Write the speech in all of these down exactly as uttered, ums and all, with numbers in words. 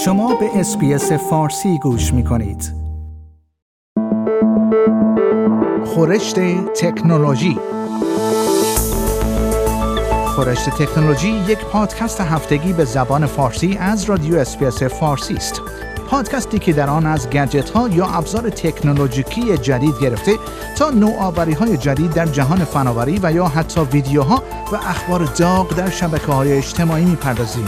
شما به اس‌بی‌اس فارسی گوش می‌کنید. خورشت تکنولوژی. خورشت تکنولوژی یک پادکست هفتگی به زبان فارسی از رادیو اس‌بی‌اس فارسی است. پادکستی که در آن از گجت‌ها یا ابزار تکنولوژیکی جدید گرفته تا نوآوری‌های جدید در جهان فناوری و یا حتی ویدیوها و اخبار داغ در شبکه‌های اجتماعی می‌پردازیم.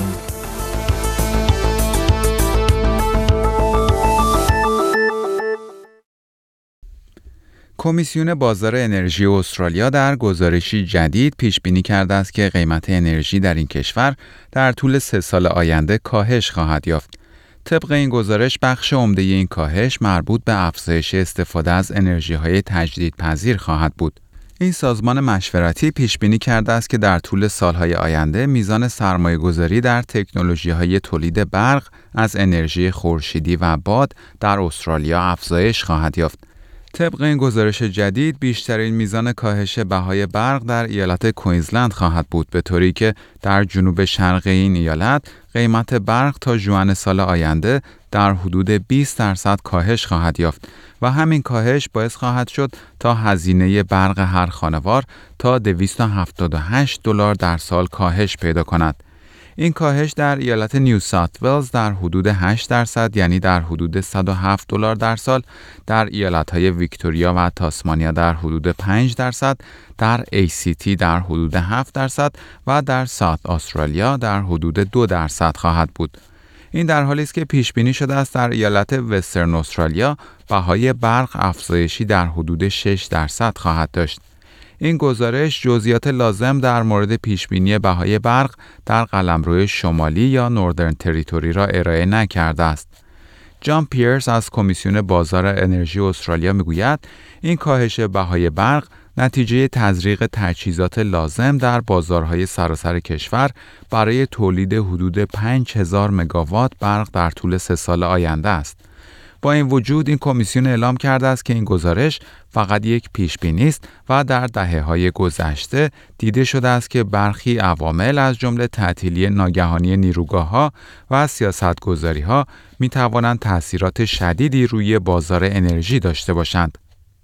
کمیسیون بازار انرژی استرالیا در گزارشی جدید پیش بینی کرده است که قیمت انرژی در این کشور در طول سه سال آینده کاهش خواهد یافت. طبق این گزارش بخش عمده این کاهش مربوط به افزایش استفاده از انرژی‌های تجدیدپذیر خواهد بود. این سازمان مشورتی پیش بینی کرده است که در طول سالهای آینده میزان سرمایه‌گذاری در تکنولوژی‌های تولید برق از انرژی خورشیدی و باد در استرالیا افزایش خواهد یافت. طبق این گزارش جدید بیشترین میزان کاهش بهای برق در ایالت کوئینزلند خواهد بود، به طوری که در جنوب شرقی این ایالت قیمت برق تا ژوئن سال آینده در حدود بیست درصد کاهش خواهد یافت و همین کاهش باعث خواهد شد تا هزینه برق هر خانوار تا دویست و هفتاد و هشت دلار در سال کاهش پیدا کند. این کاهش در ایالت نیو ساوت ولز در حدود هشت درصد یعنی در حدود صد و هفت دلار در سال، در ایالت‌های ویکتوریا و تاسمانیا در حدود پنج درصد، در ای سی تی در حدود هفت درصد و در ساوت استرالیا در حدود دو درصد خواهد بود. این در حالی است که پیش بینی شده است در ایالت وسترن استرالیا بهای برق افزایشی در حدود شش درصد خواهد داشت. این گزارش جزئیات لازم در مورد پیشبینی بهای برق در قلمرو شمالی یا نوردرن تریتوری را ارائه نکرده است. جان پیرس از کمیسیون بازار انرژی استرالیا میگوید این کاهش بهای برق نتیجه تزریق تجهیزات لازم در بازارهای سراسر کشور برای تولید حدود پنج هزار مگاوات برق در طول سه سال آینده است. با این وجود این کمیسیون اعلام کرده است که این گزارش فقط یک پیش‌بینی است و در دهه‌های گذشته دیده شده است که برخی عوامل از جمله تعطیلی ناگهانی نیروگاه‌ها و سیاست‌گذاری‌ها می‌توانند تأثیرات شدیدی روی بازار انرژی داشته باشند.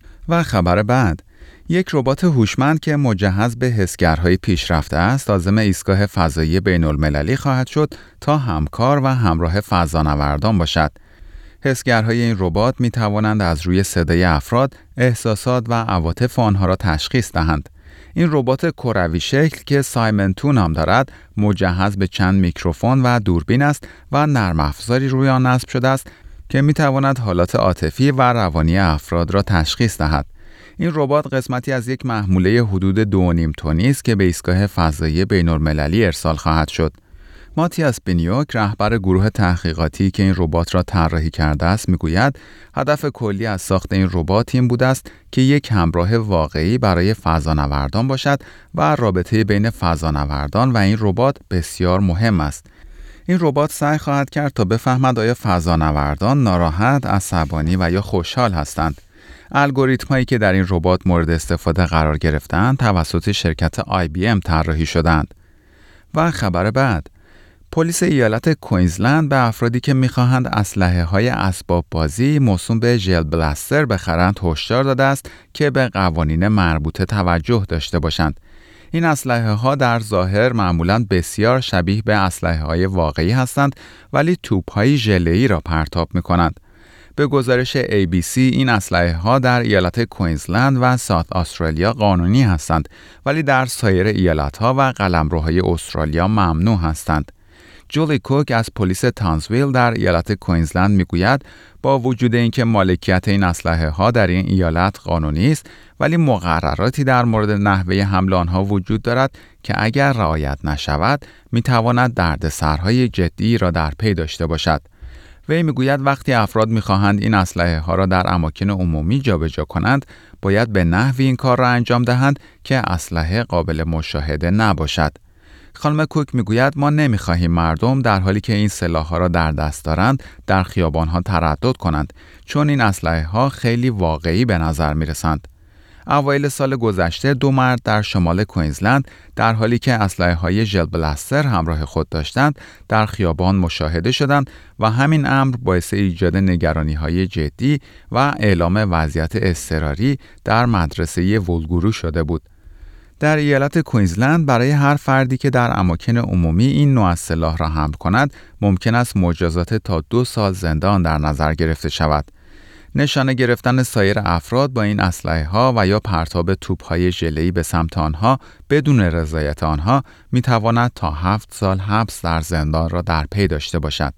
و خبر بعد، یک ربات هوشمند که مجهز به حسگرهای پیشرفته است، عازم ایستگاه فضایی بین‌المللی خواهد شد تا همکار و همراه فضانوردان باشد. حسگرهای این ربات می توانند از روی صدای افراد، احساسات و عواطف آنها را تشخیص دهند. این ربات کروی شکل که سایمن تو نام دارد، مجهز به چند میکروفون و دوربین است و نرم افزاری روی آن نصب شده است که می تواند حالات عاطفی و روانی افراد را تشخیص دهد. این ربات قسمتی از یک محموله حدود دو و نیم تنی است که به ایستگاه فضایی بین‌المللی ارسال خواهد شد. ماتیاس بینیوک، رهبر گروه تحقیقاتی که این ربات را طراحی کرده است، میگوید هدف کلی از ساخت این ربات این بوده است که یک همراه واقعی برای فضانوردان باشد و رابطه بین فضانوردان و این ربات بسیار مهم است. این ربات سعی خواهد کرد تا بفهمد آیا فضانوردان ناراحت، عصبانی و یا خوشحال هستند. الگوریتم‌هایی که در این ربات مورد استفاده قرار گرفتند توسط شرکت آی بی ام طراحی شدند. و خبر بعد، پلیس ایالت کوئینزلند به افرادی که می‌خواهند اسلحه‌های اسباب بازی موسوم به ژل بلاستر بخرند هشدار داده است که به قوانین مربوطه توجه داشته باشند. این اسلحه‌ها در ظاهر معمولاً بسیار شبیه به اسلحه‌های واقعی هستند ولی توپ‌های ژله‌ای را پرتاب می‌کنند. به گزارش ای بی سی این اسلحه‌ها در ایالت کوئینزلند و ساوت استرالیا قانونی هستند ولی در سایر ایالت‌ها و قلمروهای استرالیا ممنوع هستند. جولی کوک از پلیس تانزویل در ایالت کوئینزلند میگوید با وجود اینکه مالکیت این اسلحه ها در این ایالت قانونی است ولی مقرراتی در مورد نحوه حمل آنها وجود دارد که اگر رعایت نشود میتواند دردسرهای جدی را در پی داشته باشد. وی میگوید وقتی افراد میخواهند این اسلحه ها را در اماکن عمومی جابجا کنند باید به نحوی این کار را انجام دهند که اسلحه قابل مشاهده نباشد. خانم کوک میگوید ما نمیخواهیم مردم در حالی که این سلاح‌ها را در دست دارند در خیابان‌ها تردد کنند چون این اسلحه‌ها خیلی واقعی به نظر میرسند. اوایل سال گذشته دو مرد در شمال کوینزلند در حالی که اسلحه‌های ژل بلاستر همراه خود داشتند در خیابان مشاهده شدند و همین امر باعث ایجاد نگرانی‌های جدی و اعلام وضعیت اضطراری در مدرسه وولگورو شده بود. در ایالت کوینزلند برای هر فردی که در اماکن عمومی این نوع از سلاح را حمل کند ممکن است مجازات تا دو سال زندان در نظر گرفته شود. نشانه گرفتن سایر افراد با این اسلحه‌ها و یا پرتاب توپ‌های ژله‌ای به سمت آنها بدون رضایت آنها می‌تواند تا هفت سال حبس در زندان را در پی داشته باشد.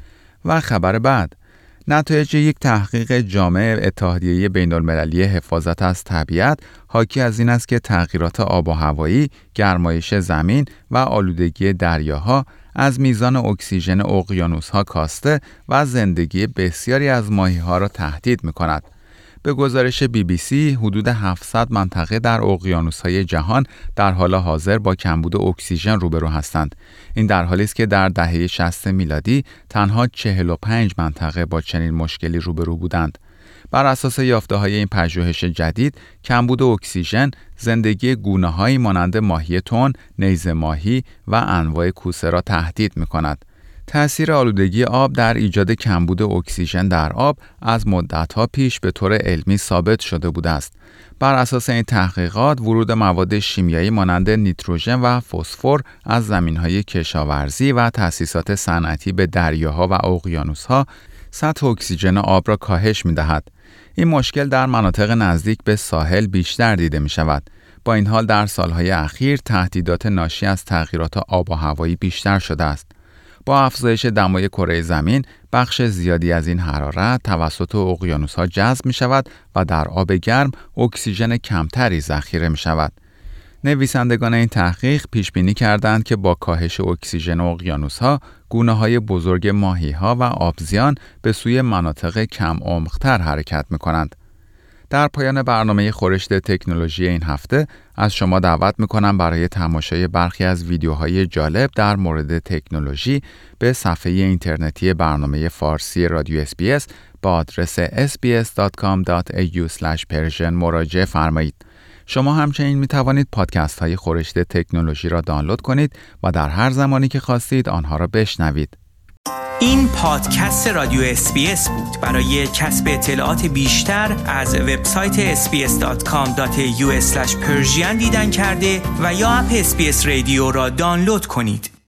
و خبر بعد، نتایج یک تحقیق جامع اتحادیه بین‌المللی حفاظت از طبیعت حاکی از این است که تغییرات آب و هوایی، گرمایش زمین و آلودگی دریاها از میزان اکسیژن اقیانوس‌ها کاسته و زندگی بسیاری از ماهی‌ها را تهدید می‌کند. به گزارش بی بی سی، حدود هفتصد منطقه در اقیانوس‌های جهان در حال حاضر با کمبود اکسیژن روبرو هستند. این در حالی است که در دهه شصت میلادی تنها چهل و پنج منطقه با چنین مشکلی روبرو بودند. بر اساس یافته‌های این پژوهش جدید، کمبود اکسیژن زندگی گونه‌هایی مانند ماهی تن، نیزه ماهی و انواع کوسه را تهدید می‌کند. تأثیر آلودگی آب در ایجاد کمبود اکسیژن در آب از مدت‌ها پیش به طور علمی ثابت شده بوده است. بر اساس این تحقیقات، ورود مواد شیمیایی مانند نیتروژن و فسفر از زمین‌های کشاورزی و تأسیسات صنعتی به دریاها و اقیانوس‌ها سطح اکسیژن آب را کاهش می‌دهد. این مشکل در مناطق نزدیک به ساحل بیشتر دیده می‌شود. با این حال در سالهای اخیر تهدیدات ناشی از تغییرات آب و هوایی بیشتر شده است. با افزایش دمای کره زمین، بخش زیادی از این حرارت توسط اقیانوس‌ها جذب می‌شود و در آب گرم اکسیژن کمتری ذخیره می‌شود. نویسندگان این تحقیق پیش بینی کردند که با کاهش اکسیژن اقیانوس‌ها، گونه‌های بزرگ ماهی‌ها و آبزیان به سوی مناطق کم عمق‌تر حرکت می‌کنند. در پایان برنامه خورشت تکنولوژی این هفته از شما دعوت می‌کنم برای تماشای برخی از ویدیوهای جالب در مورد تکنولوژی به صفحه اینترنتی برنامه فارسی رادیو اس بی اس با آدرس اس بی اس دات کام دات ای یو اسلش پرشن مراجعه فرمایید. شما همچنین می‌توانید پادکست های خورشت تکنولوژی را دانلود کنید و در هر زمانی که خواستید آنها را بشنوید. این پادکست رادیو اس بی اس بود. برای کسب اطلاعات بیشتر از وبسایت اس بی اس دات کام دات ای یو اسلش پرشن دیدن کرده و یا اپ اس بی اس رادیو را دانلود کنید.